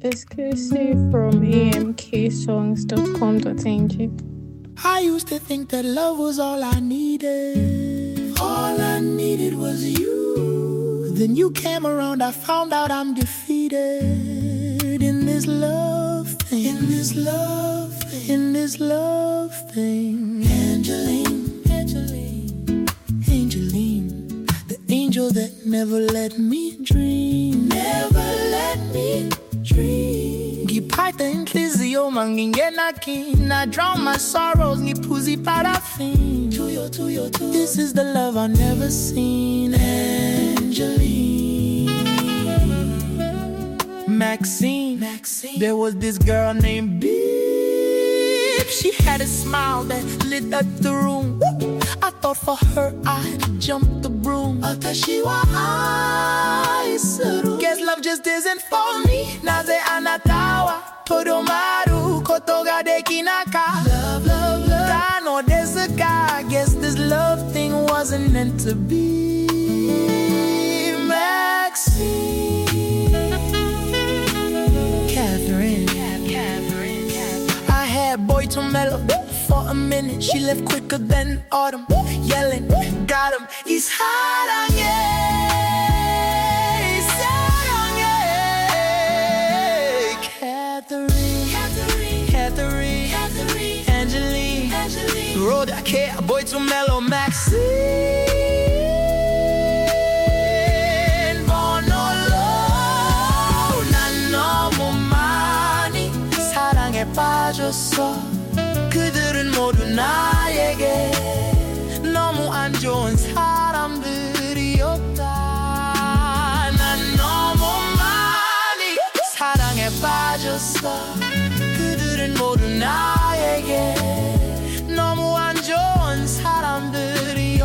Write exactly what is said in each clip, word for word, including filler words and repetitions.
Exclusive from a m k songs dot com dot n g. I used to think that love was all I needed. All I needed was you. Then you came around, I found out I'm defeated in this love thing. In this love thing. In this love thing. Angeline, Angeline, Angeline, the angel that never let me dream. Never let me dream. Gipata intlizio mangingenaki. I drown my sorrows, ngipuzi parafin. Tuyo, tuyo, tuyo. This is the love I've never seen. Angeline, Maxine, Maxine. There was this girl named Beep. She had a smile that lit up the room. I thought for her I'd jump the broom. Atashiwa aisaru. Guess love just isn't for me. Naze anatawa Podomaru kotoga de kinaka. Love, love, love. I know there's a guy. Guess this love thing wasn't meant to be. Maxine, Catherine, Catherine, Catherine. I had boy to mellow for a minute. She left quicker than autumn. Yelling, got him. He's hot on He's hot on Catherine, Catherine, Catherine, Catherine, Angeline, Angeline. Road I care, boy to mellow, Maxine. 빠졌어. 그들은 모두 나에게 너무 안 좋은 사람들이 없다. 난 너무 많이 사랑에 빠졌어. 그들은 모두 나에게 너무 안 좋은 사람들이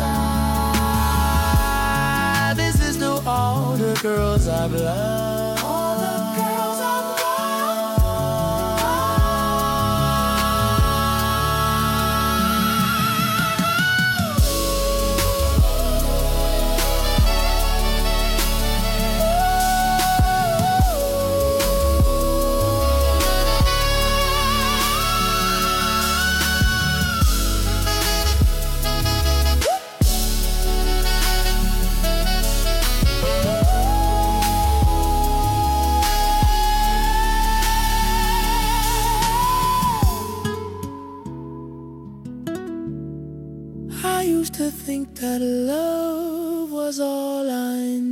없다. This is to all the girls I've loved. All the girls I've loved. I used to think that love was all I